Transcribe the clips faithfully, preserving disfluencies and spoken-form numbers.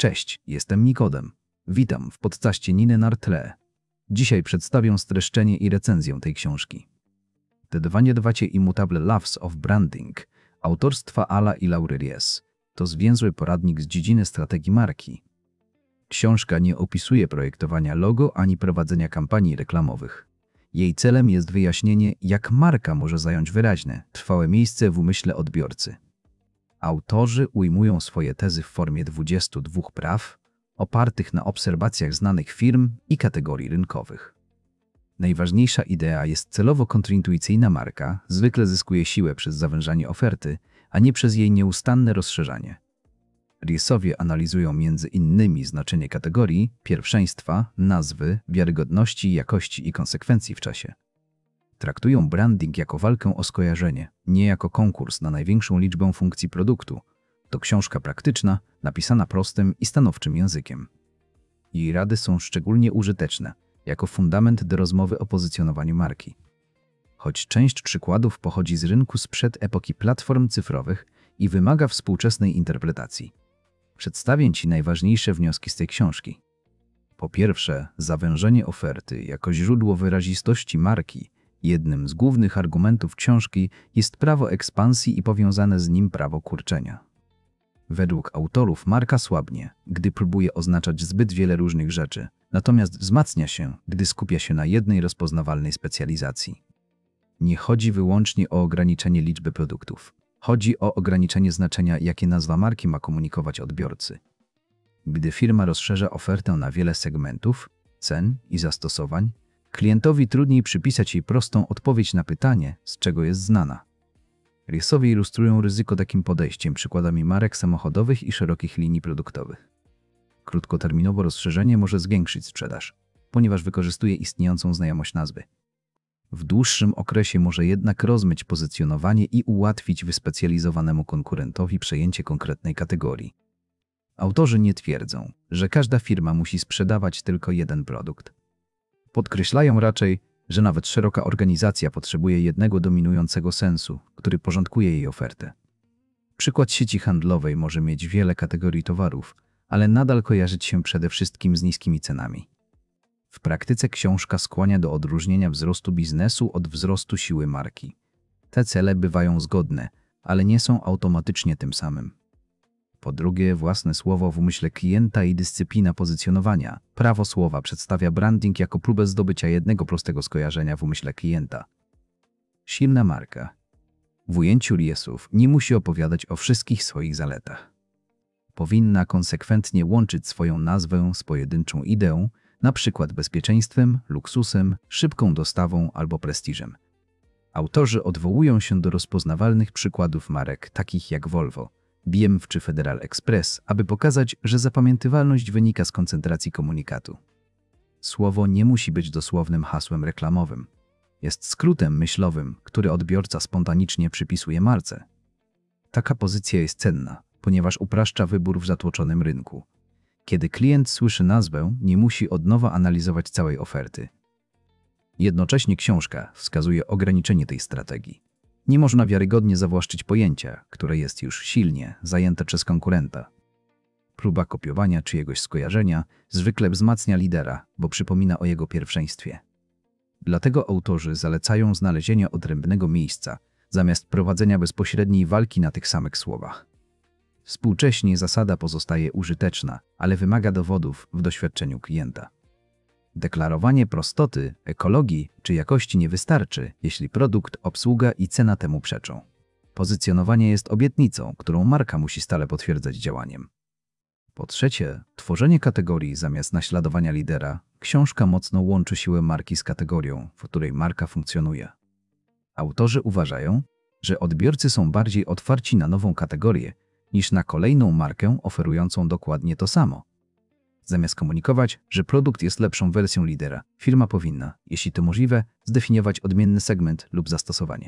Cześć, jestem Nikodem. Witam w podcaście Niny Nartle. Dzisiaj przedstawię streszczenie i recenzję tej książki. The dwanaście Immutable Laws of Branding autorstwa Ala i Laury Ries to zwięzły poradnik z dziedziny strategii marki. Książka nie opisuje projektowania logo ani prowadzenia kampanii reklamowych. Jej celem jest wyjaśnienie, jak marka może zająć wyraźne, trwałe miejsce w umyśle odbiorcy. Autorzy ujmują swoje tezy w formie dwudziestu dwóch praw, opartych na obserwacjach znanych firm i kategorii rynkowych. Najważniejsza idea jest celowo kontrintuicyjna. Marka zwykle zyskuje siłę przez zawężanie oferty, a nie przez jej nieustanne rozszerzanie. Riesowie analizują między innymi znaczenie kategorii, pierwszeństwa, nazwy, wiarygodności, jakości i konsekwencji w czasie. Traktują branding jako walkę o skojarzenie, nie jako konkurs na największą liczbę funkcji produktu. To książka praktyczna, napisana prostym i stanowczym językiem. Jej rady są szczególnie użyteczne, jako fundament do rozmowy o pozycjonowaniu marki. Choć część przykładów pochodzi z rynku sprzed epoki platform cyfrowych i wymaga współczesnej interpretacji. Przedstawię Ci najważniejsze wnioski z tej książki. Po pierwsze, zawężenie oferty jako źródło wyrazistości marki. Jednym z głównych argumentów książki jest prawo ekspansji i powiązane z nim prawo kurczenia. Według autorów marka słabnie, gdy próbuje oznaczać zbyt wiele różnych rzeczy, natomiast wzmacnia się, gdy skupia się na jednej rozpoznawalnej specjalizacji. Nie chodzi wyłącznie o ograniczenie liczby produktów. Chodzi o ograniczenie znaczenia, jakie nazwa marki ma komunikować odbiorcy. Gdy firma rozszerza ofertę na wiele segmentów, cen i zastosowań, klientowi trudniej przypisać jej prostą odpowiedź na pytanie, z czego jest znana. Riesowie ilustrują ryzyko takim podejściem przykładami marek samochodowych i szerokich linii produktowych. Krótkoterminowo rozszerzenie może zwiększyć sprzedaż, ponieważ wykorzystuje istniejącą znajomość nazwy. W dłuższym okresie może jednak rozmyć pozycjonowanie i ułatwić wyspecjalizowanemu konkurentowi przejęcie konkretnej kategorii. Autorzy nie twierdzą, że każda firma musi sprzedawać tylko jeden produkt. Podkreślają raczej, że nawet szeroka organizacja potrzebuje jednego dominującego sensu, który porządkuje jej ofertę. Przykład sieci handlowej może mieć wiele kategorii towarów, ale nadal kojarzyć się przede wszystkim z niskimi cenami. W praktyce książka skłania do odróżnienia wzrostu biznesu od wzrostu siły marki. Te cele bywają zgodne, ale nie są automatycznie tym samym. Po drugie, własne słowo w umyśle klienta i dyscyplina pozycjonowania. Prawo słowa przedstawia branding jako próbę zdobycia jednego prostego skojarzenia w umyśle klienta. Silna marka. W ujęciu Riesów nie musi opowiadać o wszystkich swoich zaletach. Powinna konsekwentnie łączyć swoją nazwę z pojedynczą ideą, na przykład bezpieczeństwem, luksusem, szybką dostawą albo prestiżem. Autorzy odwołują się do rozpoznawalnych przykładów marek takich jak Volvo, B M W czy Federal Express, aby pokazać, że zapamiętywalność wynika z koncentracji komunikatu. Słowo nie musi być dosłownym hasłem reklamowym. Jest skrótem myślowym, który odbiorca spontanicznie przypisuje marce. Taka pozycja jest cenna, ponieważ upraszcza wybór w zatłoczonym rynku. Kiedy klient słyszy nazwę, nie musi od nowa analizować całej oferty. Jednocześnie książka wskazuje ograniczenie tej strategii. Nie można wiarygodnie zawłaszczyć pojęcia, które jest już silnie zajęte przez konkurenta. Próba kopiowania czyjegoś skojarzenia zwykle wzmacnia lidera, bo przypomina o jego pierwszeństwie. Dlatego autorzy zalecają znalezienie odrębnego miejsca, zamiast prowadzenia bezpośredniej walki na tych samych słowach. Współcześnie zasada pozostaje użyteczna, ale wymaga dowodów w doświadczeniu klienta. Deklarowanie prostoty, ekologii czy jakości nie wystarczy, jeśli produkt, obsługa i cena temu przeczą. Pozycjonowanie jest obietnicą, którą marka musi stale potwierdzać działaniem. Po trzecie, tworzenie kategorii zamiast naśladowania lidera. Książka mocno łączy siłę marki z kategorią, w której marka funkcjonuje. Autorzy uważają, że odbiorcy są bardziej otwarci na nową kategorię niż na kolejną markę oferującą dokładnie to samo. Zamiast komunikować, że produkt jest lepszą wersją lidera, firma powinna, jeśli to możliwe, zdefiniować odmienny segment lub zastosowanie.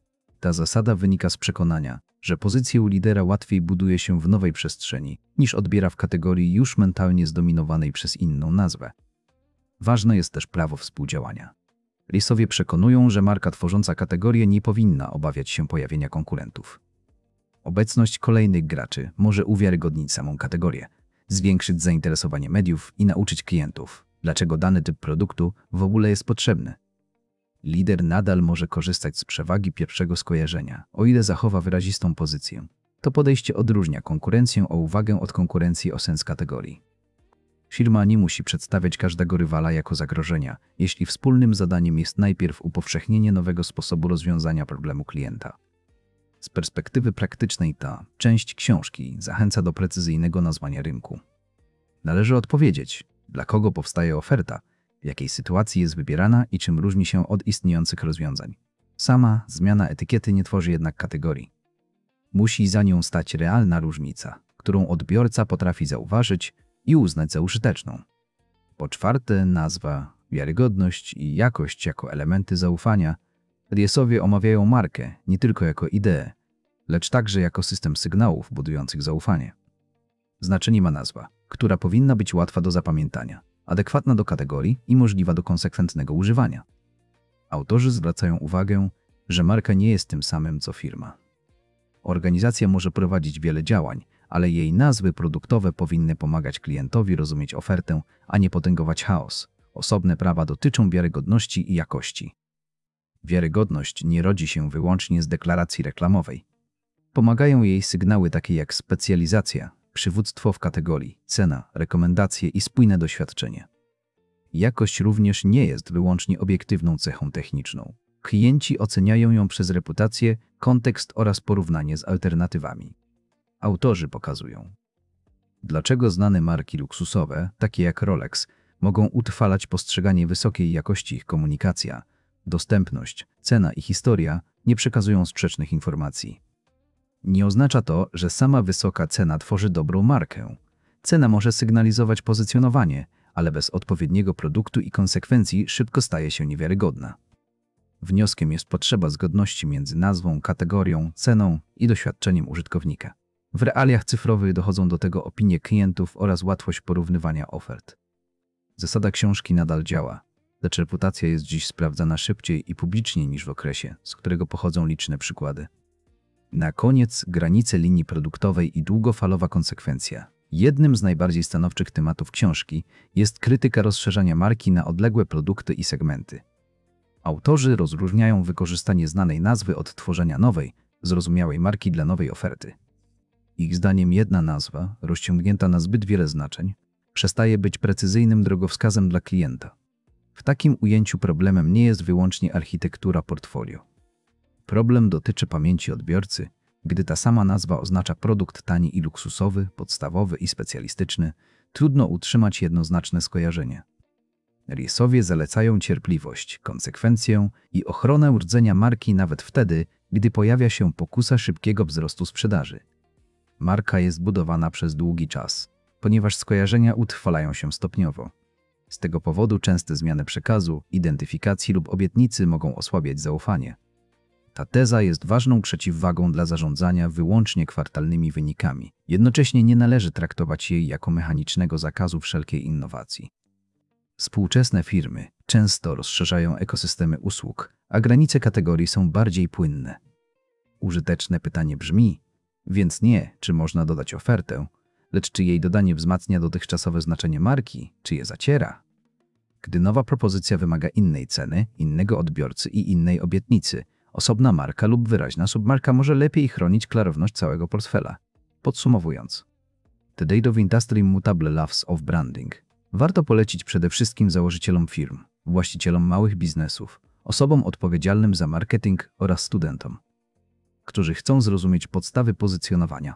Ta zasada wynika z przekonania, że pozycję lidera łatwiej buduje się w nowej przestrzeni, niż odbiera w kategorii już mentalnie zdominowanej przez inną nazwę. Ważne jest też prawo współdziałania. Riesowie przekonują, że marka tworząca kategorię nie powinna obawiać się pojawienia konkurentów. Obecność kolejnych graczy może uwiarygodnić samą kategorię. zwiększyć zainteresowanie mediów i nauczyć klientów, dlaczego dany typ produktu w ogóle jest potrzebny. Lider nadal może korzystać z przewagi pierwszego skojarzenia, o ile zachowa wyrazistą pozycję. To podejście odróżnia konkurencję o uwagę od konkurencji o sens kategorii. Firma nie musi przedstawiać każdego rywala jako zagrożenia, jeśli wspólnym zadaniem jest najpierw upowszechnienie nowego sposobu rozwiązania problemu klienta. Z perspektywy praktycznej ta część książki zachęca do precyzyjnego nazwania rynku. Należy odpowiedzieć, dla kogo powstaje oferta, w jakiej sytuacji jest wybierana i czym różni się od istniejących rozwiązań. Sama zmiana etykiety nie tworzy jednak kategorii. Musi za nią stać realna różnica, którą odbiorca potrafi zauważyć i uznać za użyteczną. Po czwarte, nazwa, wiarygodność i jakość jako elementy zaufania. Riesowie omawiają markę nie tylko jako ideę, lecz także jako system sygnałów budujących zaufanie. Znaczenie ma nazwa, która powinna być łatwa do zapamiętania, adekwatna do kategorii i możliwa do konsekwentnego używania. Autorzy zwracają uwagę, że marka nie jest tym samym co firma. Organizacja może prowadzić wiele działań, ale jej nazwy produktowe powinny pomagać klientowi rozumieć ofertę, a nie potęgować chaos. Osobne prawa dotyczą wiarygodności i jakości. Wiarygodność nie rodzi się wyłącznie z deklaracji reklamowej. Pomagają jej sygnały takie jak specjalizacja, przywództwo w kategorii, cena, rekomendacje i spójne doświadczenie. Jakość również nie jest wyłącznie obiektywną cechą techniczną. Klienci oceniają ją przez reputację, kontekst oraz porównanie z alternatywami. Autorzy pokazują, dlaczego znane marki luksusowe, takie jak Rolex, mogą utrwalać postrzeganie wysokiej jakości. Ich komunikacja, dostępność, cena i historia nie przekazują sprzecznych informacji. Nie oznacza to, że sama wysoka cena tworzy dobrą markę. Cena może sygnalizować pozycjonowanie, ale bez odpowiedniego produktu i konsekwencji szybko staje się niewiarygodna. Wnioskiem jest potrzeba zgodności między nazwą, kategorią, ceną i doświadczeniem użytkownika. W realiach cyfrowych dochodzą do tego opinie klientów oraz łatwość porównywania ofert. Zasada książki nadal działa, lecz reputacja jest dziś sprawdzana szybciej i publicznie niż w okresie, z którego pochodzą liczne przykłady. Na koniec granice linii produktowej i długofalowa konsekwencja. Jednym z najbardziej stanowczych tematów książki jest krytyka rozszerzania marki na odległe produkty i segmenty. Autorzy rozróżniają wykorzystanie znanej nazwy od tworzenia nowej, zrozumiałej marki dla nowej oferty. Ich zdaniem jedna nazwa, rozciągnięta na zbyt wiele znaczeń, przestaje być precyzyjnym drogowskazem dla klienta. W takim ujęciu problemem nie jest wyłącznie architektura portfolio. Problem dotyczy pamięci odbiorcy, gdy ta sama nazwa oznacza produkt tani i luksusowy, podstawowy i specjalistyczny, trudno utrzymać jednoznaczne skojarzenie. Riesowie zalecają cierpliwość, konsekwencję i ochronę rdzenia marki nawet wtedy, gdy pojawia się pokusa szybkiego wzrostu sprzedaży. Marka jest budowana przez długi czas, ponieważ skojarzenia utrwalają się stopniowo. Z tego powodu częste zmiany przekazu, identyfikacji lub obietnicy mogą osłabiać zaufanie. Ta teza jest ważną przeciwwagą dla zarządzania wyłącznie kwartalnymi wynikami. Jednocześnie nie należy traktować jej jako mechanicznego zakazu wszelkiej innowacji. Współczesne firmy często rozszerzają ekosystemy usług, a granice kategorii są bardziej płynne. Użyteczne pytanie brzmi, więc nie, czy można dodać ofertę, lecz czy jej dodanie wzmacnia dotychczasowe znaczenie marki, czy je zaciera. Gdy nowa propozycja wymaga innej ceny, innego odbiorcy i innej obietnicy, osobna marka lub wyraźna submarka może lepiej chronić klarowność całego portfela. Podsumowując, The Date of Industry Mutable Loves of Branding warto polecić przede wszystkim założycielom firm, właścicielom małych biznesów, osobom odpowiedzialnym za marketing oraz studentom, którzy chcą zrozumieć podstawy pozycjonowania.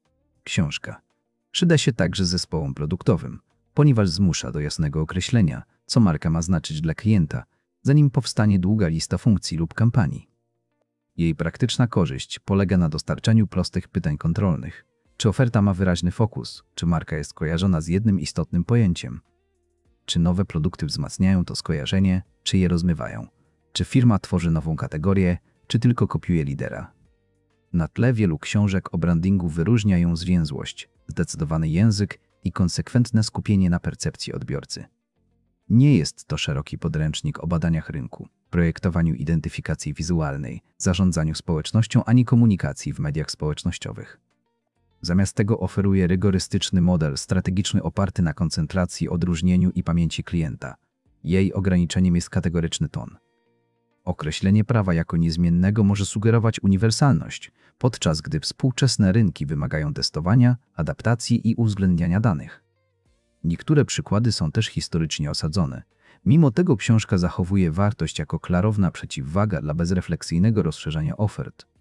Książka przyda się także zespołom produktowym, ponieważ zmusza do jasnego określenia, co marka ma znaczyć dla klienta, zanim powstanie długa lista funkcji lub kampanii. Jej praktyczna korzyść polega na dostarczaniu prostych pytań kontrolnych. Czy oferta ma wyraźny fokus? Czy marka jest kojarzona z jednym istotnym pojęciem? Czy nowe produkty wzmacniają to skojarzenie, czy je rozmywają? Czy firma tworzy nową kategorię, czy tylko kopiuje lidera? Na tle wielu książek o brandingu wyróżnia ją zwięzłość, zdecydowany język i konsekwentne skupienie na percepcji odbiorcy. Nie jest to szeroki podręcznik o badaniach rynku, projektowaniu identyfikacji wizualnej, zarządzaniu społecznością ani komunikacji w mediach społecznościowych. Zamiast tego oferuje rygorystyczny model strategiczny oparty na koncentracji, odróżnieniu i pamięci klienta. Jej ograniczeniem jest kategoryczny ton. Określenie prawa jako niezmiennego może sugerować uniwersalność, podczas gdy współczesne rynki wymagają testowania, adaptacji i uwzględniania danych. Niektóre przykłady są też historycznie osadzone. Mimo tego książka zachowuje wartość jako klarowna przeciwwaga dla bezrefleksyjnego rozszerzania ofert.